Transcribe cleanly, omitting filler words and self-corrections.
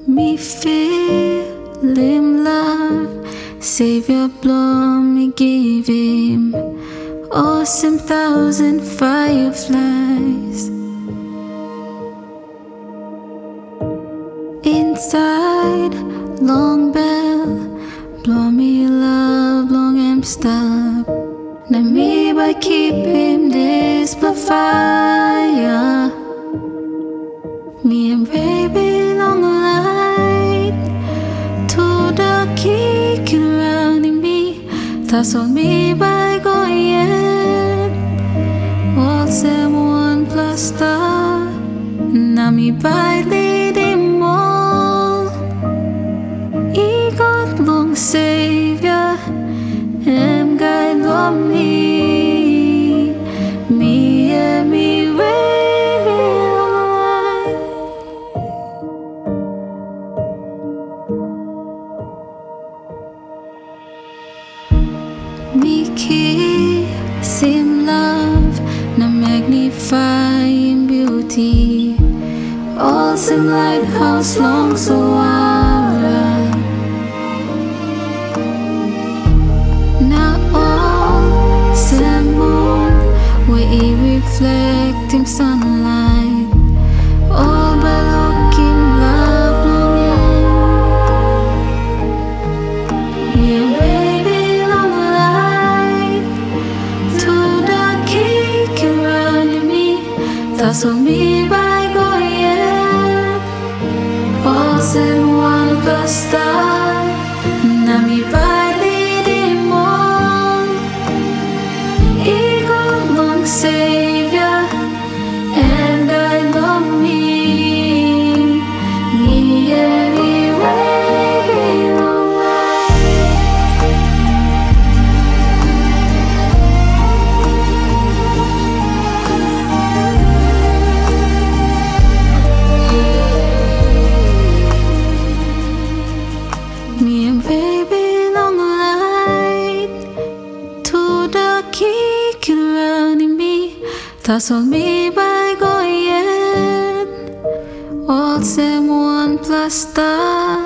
Me feel him love, Savior blow me give him awesome thousand fireflies. Inside long bell, blow me love long him stop. Now me by keep him this fire. Me and baby long light to the kicking around in me. That's all me by going. All same one plus star. Now me by leading all. He got long Savior. Him guide love me. Me and me way. Me kiss him love, now magnify him beauty. Awesome lighthouse long so wide. Now awesome moon, where he reflect him sunlight. All by looking love long yeah. Yeah, baby long light to the kick around me. That's all me by going. Awesome one plus star. Now me by leading more. Eagle long Savior, and I love me. Me anyway long me and baby long light to the kicking around in me. That's all me by going. All same one plus star.